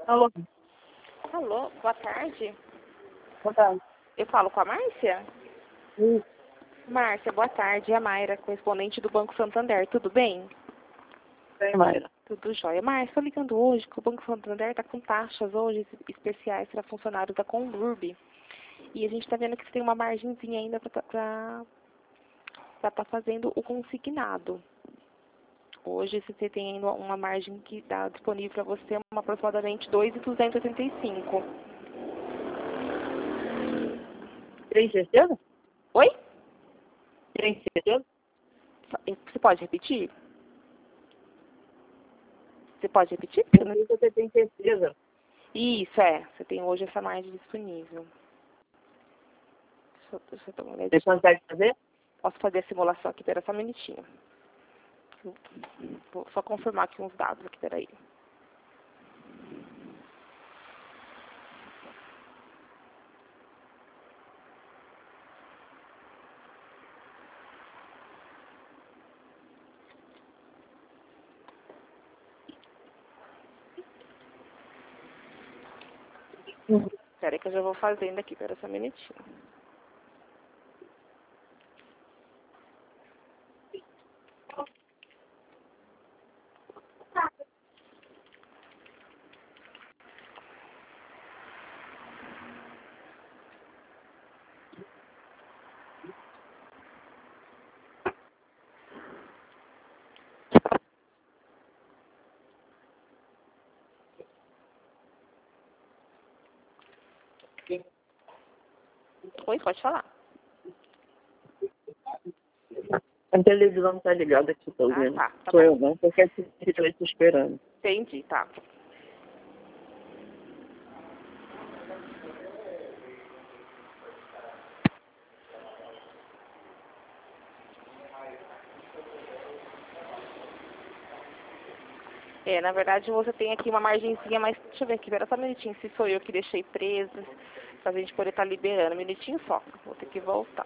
Alô, Alô, boa tarde. boa tarde. Eu falo com a Márcia? Isso, Márcia, boa tarde. É a Mayra, correspondente do Banco Santander. Tudo bem? bem, Mayra. Tudo jóia. Márcia, estou ligando hoje que o Banco Santander está com taxas hoje especiais para funcionários da Conlurb. E a gente está vendo que você tem uma margenzinha ainda para estar fazendo o consignado. Hoje você tem ainda uma margem que está disponível para você, aproximadamente 2.285. Tem certeza? Oi? Tem certeza? Você pode repetir? Você pode repetir? Eu sei que você tem certeza. Isso, é. Você tem hoje essa margem disponível. Deixa eu dar uma olhada. Você consegue fazer? Posso fazer a simulação aqui, pera só um minutinho. Vou só confirmar aqui uns dados aqui, peraí. Peraí que eu já vou fazendo aqui, pera só um minutinho. Oi, pode falar. A televisão tá ligada aqui, tô vendo. Tá Sou bom. eu não, porque a gente vai te esperando. Entendi, tá. Na verdade você tem aqui uma margenzinha, mas deixa eu ver aqui, pera só um minutinho, se sou eu que deixei presa, pra gente poder estar liberando. Um minutinho só, vou ter que voltar.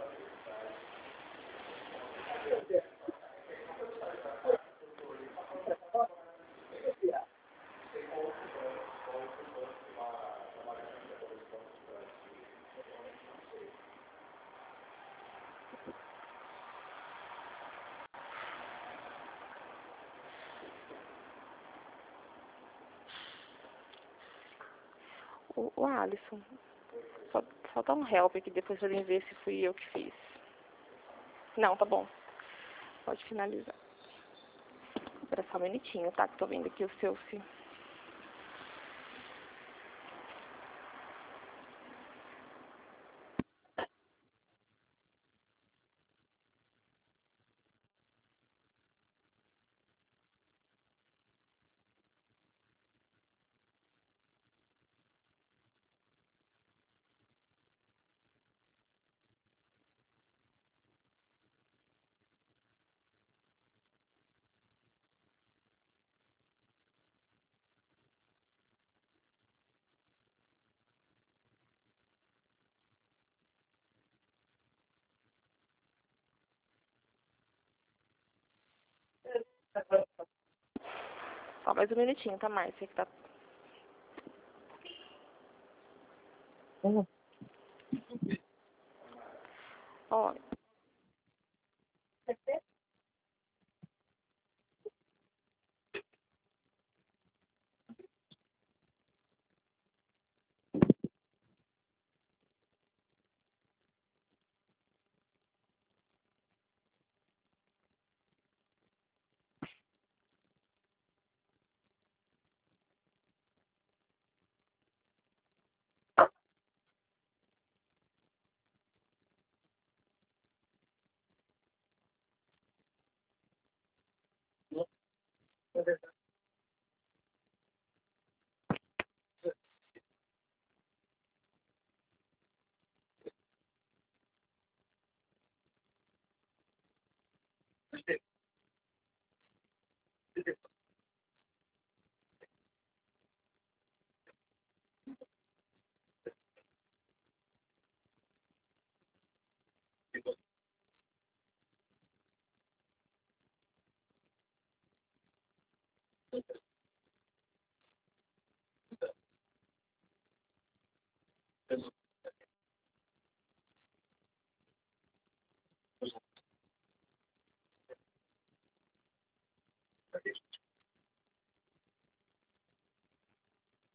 O Alisson, só dá um help aqui depois pra mim ver se fui eu que fiz. Não, tá bom. Pode finalizar. Espera só um minutinho, tá? Que tô vendo aqui o seu se... Só mais um minutinho, tá, Márcia? Que tá... Uhum. Ó,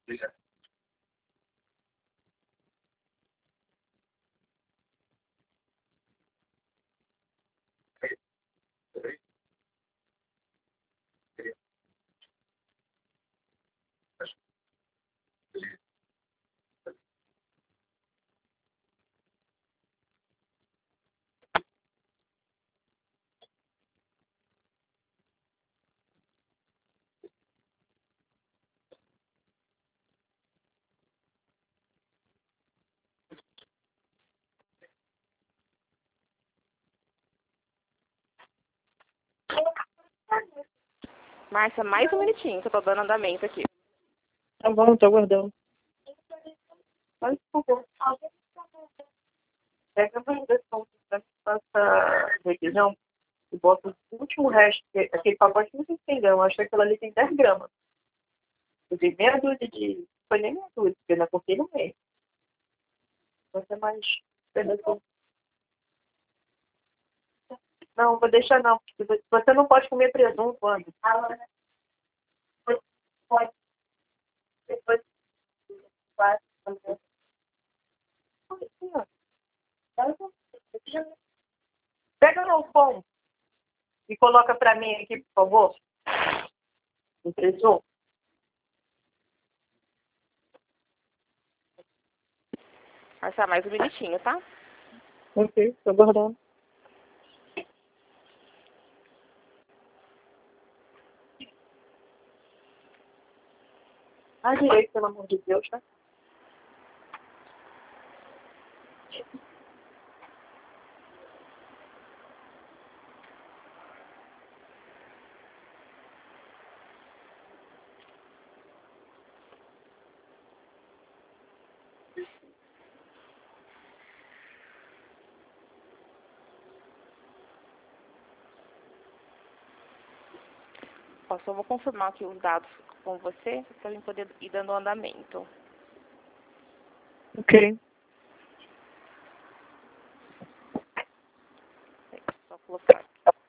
Márcia, mais um minutinho que eu tô dando andamento aqui. Tá bom, tô aguardando. Mas, por favor. Pega a versão que faça revisão e bota o último resto, aquele pacote não tem 100 gramas, acho que aquilo ali tem 10 gramas. Eu dei meia dúzia de... Foi nem meia dúzia, porque eu cortei no meio. Vai ser mais... Não, vou deixar não, porque você não pode comer presunto quando? Pode. Depois faz. Pega o pão e coloca pra mim aqui, por favor. O presunto. Márcia, mais um minutinho, tá? Ok, tô aguardando. À direita, pelo amor de Deus, tá? Ó, só vou confirmar aqui os dados com você, pra gente poder ir dando andamento. Ok. Só colocar.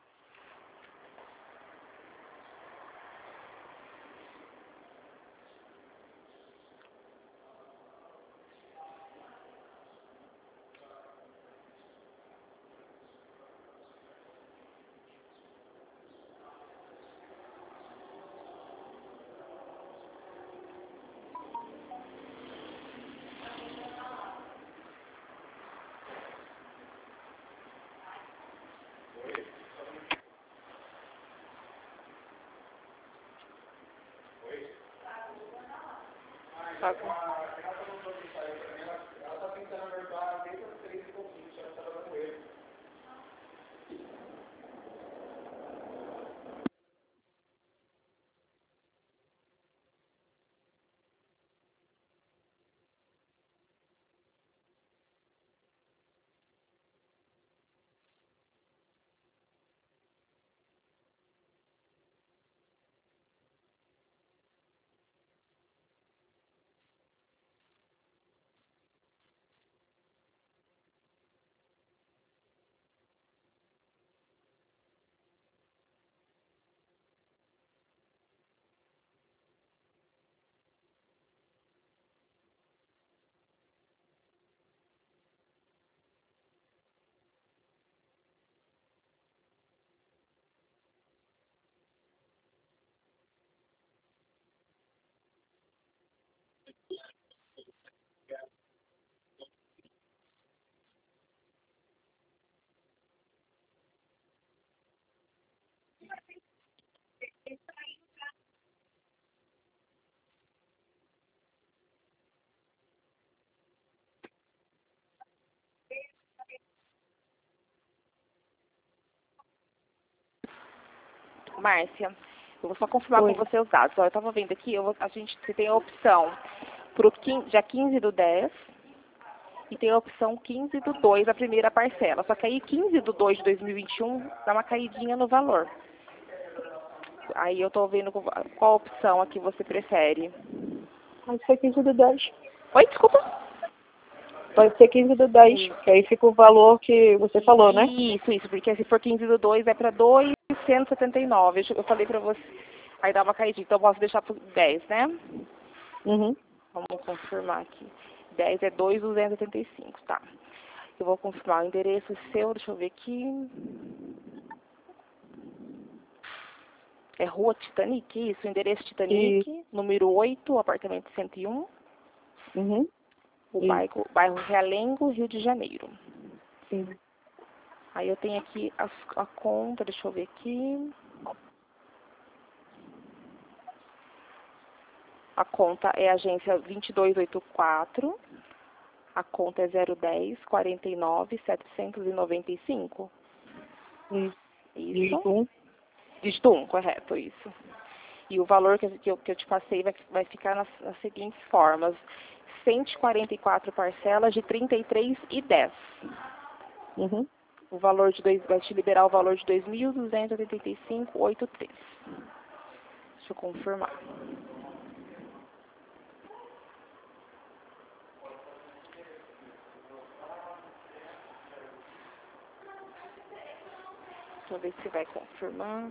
Márcia, eu vou só confirmar Oi. com você os dados. Ó, eu estava vendo aqui, você tem a opção para o dia 15/10 e tem a opção 15/2, a primeira parcela. Só que aí 15/2 de 2021 dá uma caidinha no valor. Aí eu estou vendo qual opção aqui você prefere. Vai ser 15 do 10. Oi, desculpa. Vai ser 15 do 10, que aí fica o valor que você falou, né? Isso, porque se for 15/2 é para 2.179. Eu falei para você, aí dá uma caidinha, então eu posso deixar por 10, né? Uhum. Vamos confirmar aqui. 10 é 2.285, tá. Eu vou confirmar o endereço seu, deixa eu ver aqui. É Rua Titanic, isso, endereço Titanic, número 8, apartamento 101. Uhum. O bairro Realengo, Rio de Janeiro. Sim. Aí eu tenho aqui a conta, deixa eu ver aqui. A conta é agência 2284. A conta é 010 49 795. Isso. Isso. Dígito 1, correto, isso. E o valor que eu te passei vai ficar nas seguintes formas. 144 parcelas de 33,10. Uhum. O valor vai te liberar o valor de 2.285,83. Deixa eu confirmar. Deixa eu ver se vai confirmar.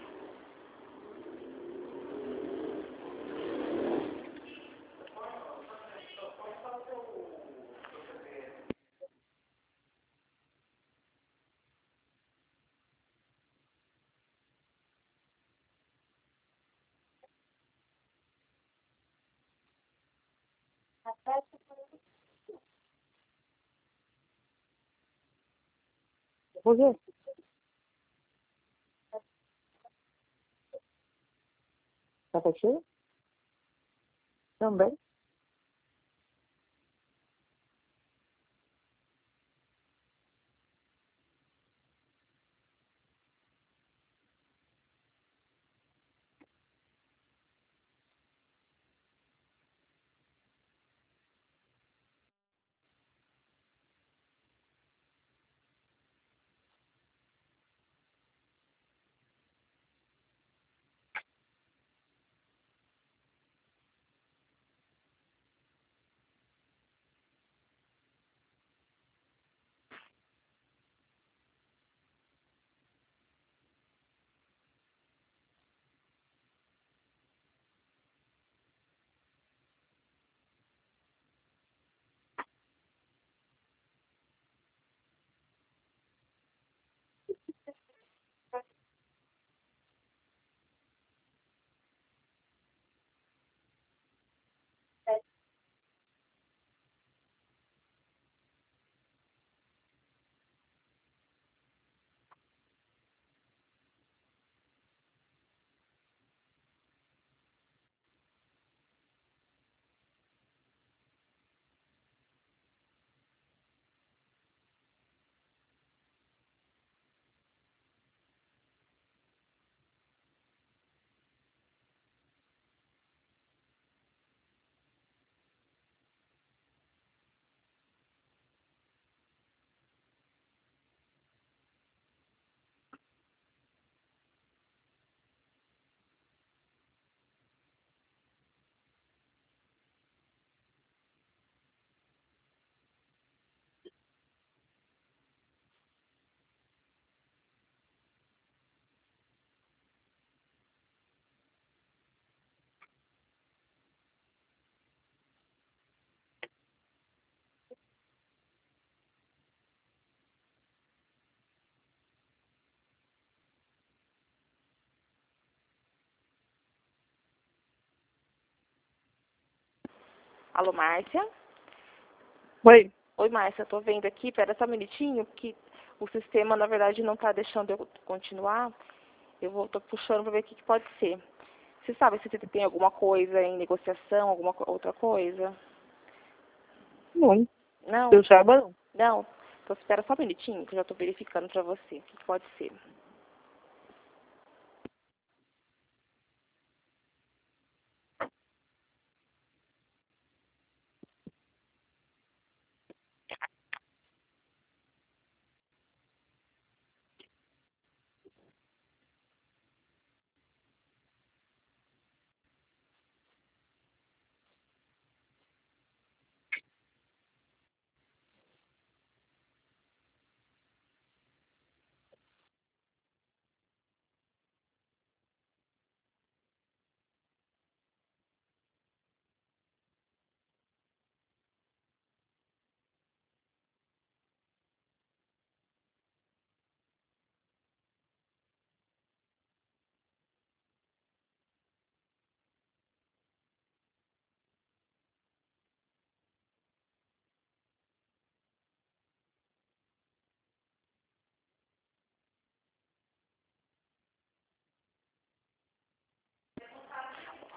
Por quê? Tá cheio? Também. Alô, Márcia? Oi. Oi, Márcia, tô vendo aqui, pera só um minutinho, que o sistema, na verdade, não tá deixando eu continuar. Tô puxando para ver o que pode ser. Você sabe se você tem alguma coisa em negociação, alguma outra coisa? Não. Não? Eu saiba não. Não? Então espera só um minutinho que eu já estou verificando para você o que pode ser.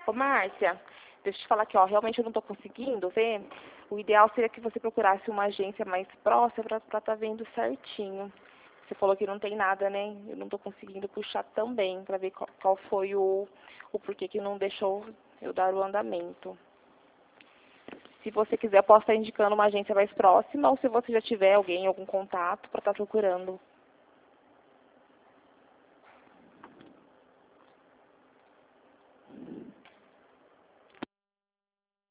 Ô, Márcia, deixa eu te falar aqui, ó, realmente eu não estou conseguindo ver. O ideal seria que você procurasse uma agência mais próxima para estar vendo certinho. Você falou que não tem nada, né? Eu não estou conseguindo puxar também para ver qual foi o porquê que não deixou eu dar o andamento. Se você quiser, eu posso estar indicando uma agência mais próxima ou se você já tiver alguém, algum contato para estar procurando.